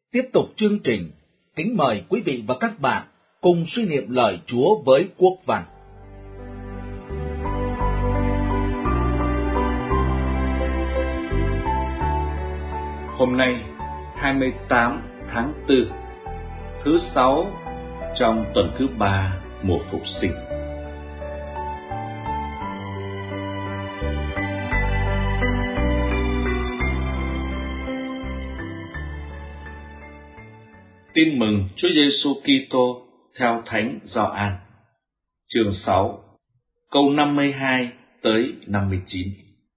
Tiếp tục chương trình, kính mời quý vị và các bạn cùng suy niệm lời Chúa với Quốc Văn. Hôm nay, 28 tháng 4, thứ 6 trong tuần thứ 3 mùa Phục sinh. Tin mừng Chúa Giêsu Kitô theo Thánh Gioan, chương 6, câu 52 tới 59.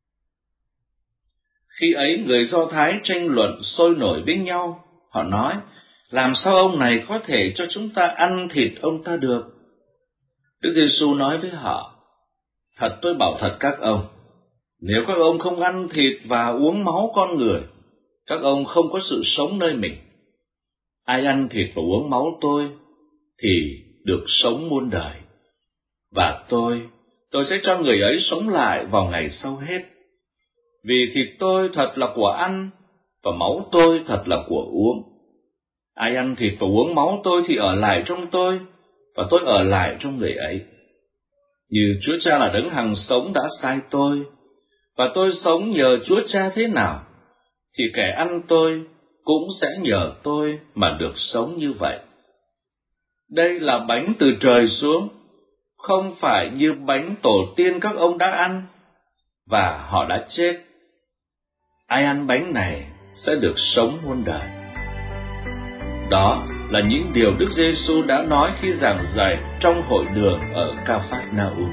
Khi ấy người Do Thái tranh luận sôi nổi với nhau, họ nói: làm sao ông này có thể cho chúng ta ăn thịt ông ta được? Đức Giêsu nói với họ: thật tôi bảo thật các ông, nếu các ông không ăn thịt và uống máu con người, các ông không có sự sống nơi mình. Ai ăn thịt và uống máu tôi thì được sống muôn đời, và tôi sẽ cho người ấy sống lại vào ngày sau hết. Vì thịt tôi thật là của ăn, và máu tôi thật là của uống. Ai ăn thịt và uống máu tôi thì ở lại trong tôi, và tôi ở lại trong người ấy. Như Chúa Cha là đấng hằng sống đã sai tôi, và tôi sống nhờ Chúa Cha thế nào, thì kẻ ăn tôi cũng sẽ nhờ tôi mà được sống như vậy. Đây là bánh từ trời xuống, không phải như bánh tổ tiên các ông đã ăn, và họ đã chết. Ai ăn bánh này sẽ được sống muôn đời. Đó là những điều Đức Giêsu đã nói khi giảng dạy trong hội đường ở Ca-phác-na-um.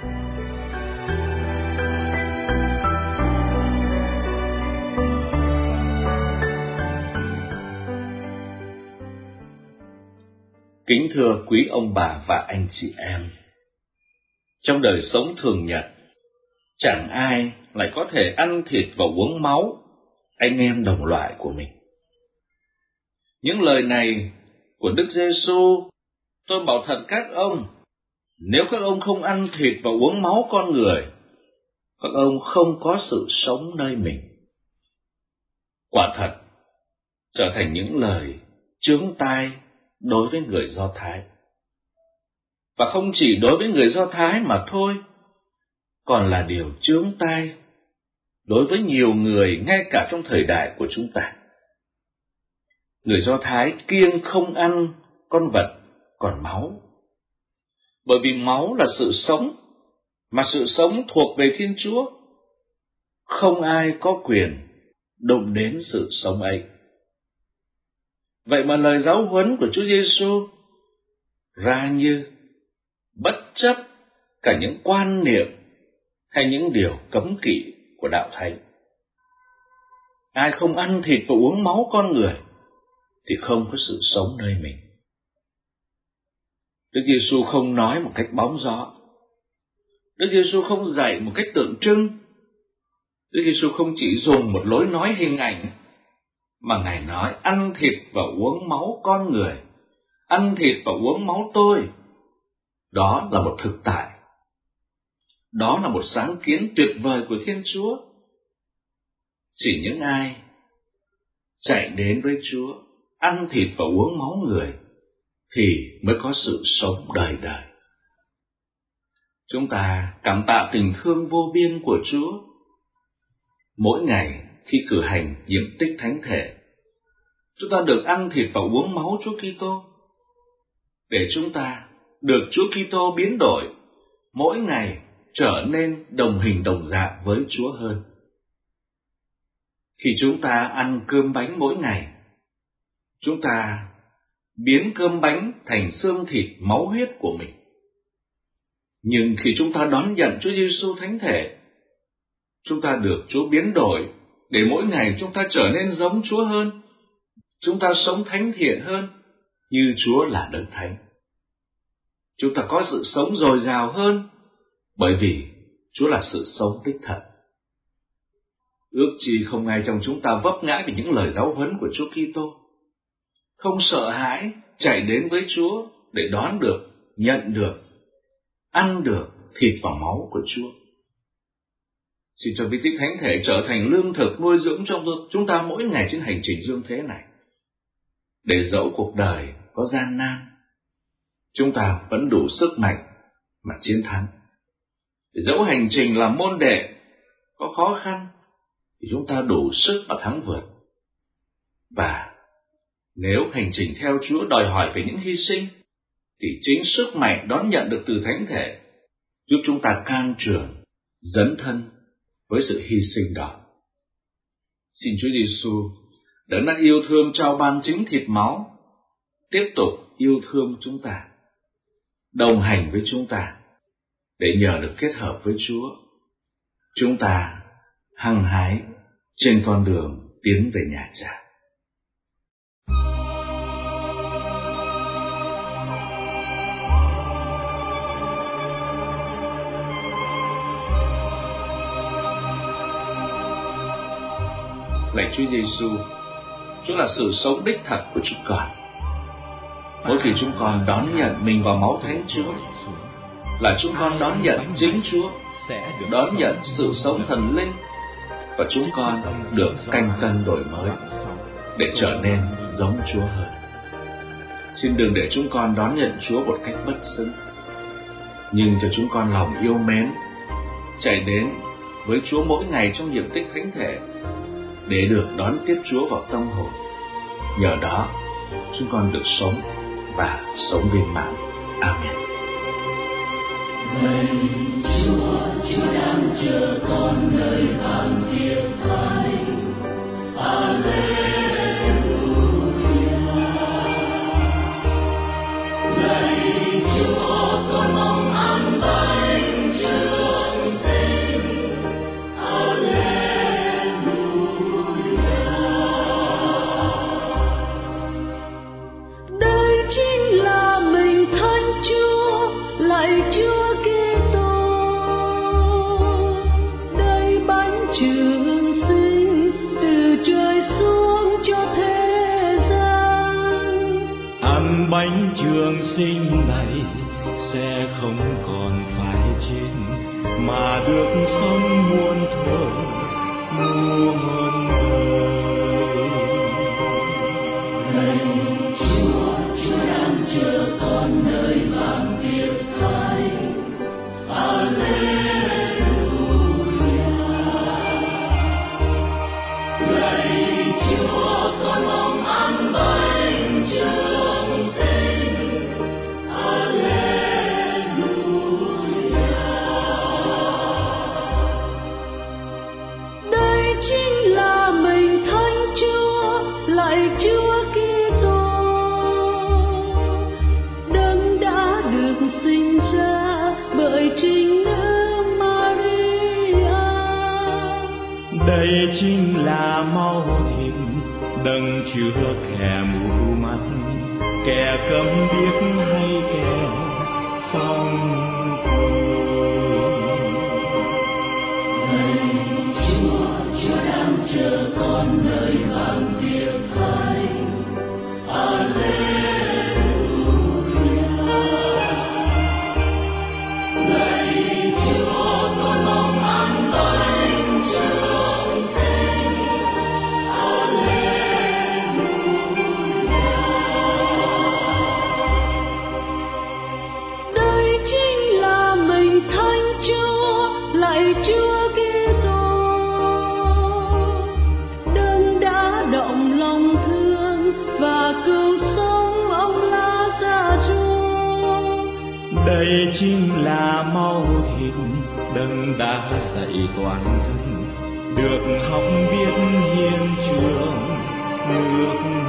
Kính thưa quý ông bà và anh chị em, trong đời sống thường nhật, chẳng ai lại có thể ăn thịt và uống máu anh em đồng loại của mình. Những lời này của Đức Giêsu, tôi bảo thật các ông, nếu các ông không ăn thịt và uống máu con người, các ông không có sự sống nơi mình. Quả thật, trở thành những lời chướng tai đối với người Do Thái. Và không chỉ đối với người Do Thái mà thôi, còn là điều chướng tai đối với nhiều người ngay cả trong thời đại của chúng ta. Người Do Thái kiêng không ăn con vật còn máu, bởi vì máu là sự sống, mà sự sống thuộc về Thiên Chúa. Không ai có quyền đụng đến sự sống ấy. Vậy mà lời giáo huấn của Chúa Giêsu ra như bất chấp cả những quan niệm hay những điều cấm kỵ của đạo thánh. Ai không ăn thịt và uống máu con người thì không có sự sống nơi mình. Đức Giêsu không nói một cách bóng gió. Đức Giêsu không dạy một cách tượng trưng. Đức Giêsu không chỉ dùng một lối nói hình ảnh, mà Ngài nói ăn thịt và uống máu con người, ăn thịt và uống máu tôi. Đó là một thực tại. Đó là một sáng kiến tuyệt vời của Thiên Chúa. Chỉ những ai chạy đến với Chúa, ăn thịt và uống máu người, thì mới có sự sống đời đời. Chúng ta cảm tạ tình thương vô biên của Chúa. Mỗi ngày khi cử hành nhiệm tích thánh thể, chúng ta được ăn thịt và uống máu Chúa Kitô, để chúng ta được Chúa Kitô biến đổi, mỗi ngày trở nên đồng hình đồng dạng với Chúa hơn. Khi chúng ta ăn cơm bánh mỗi ngày, chúng ta biến cơm bánh thành xương thịt máu huyết của mình. Nhưng khi chúng ta đón nhận Chúa Giêsu thánh thể, chúng ta được Chúa biến đổi để mỗi ngày chúng ta trở nên giống Chúa hơn. Chúng ta sống thánh thiện hơn như Chúa là đấng thánh. Chúng ta có sự sống dồi dào hơn bởi vì Chúa là sự sống đích thật. Ước chi không ai trong chúng ta vấp ngã vì những lời giáo huấn của Chúa Kitô, không sợ hãi chạy đến với Chúa để đón được, nhận được, ăn được thịt và máu của Chúa. Xin cho bí tích thánh thể trở thành lương thực nuôi dưỡng trong chúng ta mỗi ngày trên hành trình dương thế này. để dẫu cuộc đời có gian nan, chúng ta vẫn đủ sức mạnh mà chiến thắng. Để dẫu hành trình làm môn đệ có khó khăn, thì chúng ta đủ sức mà thắng vượt. Và nếu hành trình theo Chúa đòi hỏi về những hy sinh, thì chính sức mạnh đón nhận được từ Thánh Thể giúp chúng ta can trường, dấn thân với sự hy sinh đó. Xin Chúa Giêsu, Đấng đã yêu thương trao ban chính thịt máu, tiếp tục yêu thương chúng ta, đồng hành với chúng ta, để nhờ được kết hợp với Chúa, chúng ta hăng hái trên con đường tiến về nhà Cha. Lạy Chúa Giêsu, Chúa là sự sống đích thực của chúng con. Mỗi khi chúng con đón nhận mình vào máu Thánh Chúa, là chúng con đón nhận chính Chúa, đón nhận sự sống thần linh, và chúng con được canh tân đổi mới để trở nên giống Chúa hơn. Xin đừng để chúng con đón nhận Chúa một cách bất xứng, nhưng cho chúng con lòng yêu mến, chạy đến với Chúa mỗi ngày trong nhiệm tích Thánh Thể, để được đón tiếp Chúa vào tâm hồn. Nhờ đó, chúng con được sống và sống viên mãn. Amen. Lạy Chúa, Chúa đang chờ con nơi vàng tiệc thánh. Alleluia. Lạy Chúa, con mong ăn bánh trường sinh. Alleluia. Đây chính là mình Thánh Chúa, lạy Chúa Kitô. Đây bánh trường sinh từ trời xuống cho thế gian. Ăn bánh trường sinh này sẽ không còn phải chết, mà được sống muôn thuở muôn đời. Lạy Chúa, Chúa đang chờ con nơi vàng tiệc thánh. Alleluia. Lạy Chúa, con mong ăn bánh trường sinh. Alleluia. Đây chính là mình Thánh Chúa, lạy Chúa Kitô. Đấng đã được sinh ra bởi chính nữ Maria. Đây chính là máu thịt đấng chứa kẻ mù mắt, kẻ câm điếc hay kẻ phong cuồng. Lạy Chúa, Chúa đang chờ con nơi vàng tiệc thánh. Alleluia. Lạy Chúa, con mong ăn bánh trường sinh. Alleluia. Đây chính là mình Thánh Chúa, lạy Chúa Kitô. Đấng đã động lòng thương và cứu sống ông Lazarus. Đây chính là máu thịt đấng đã dạy toàn dân được học biết hiến trường nước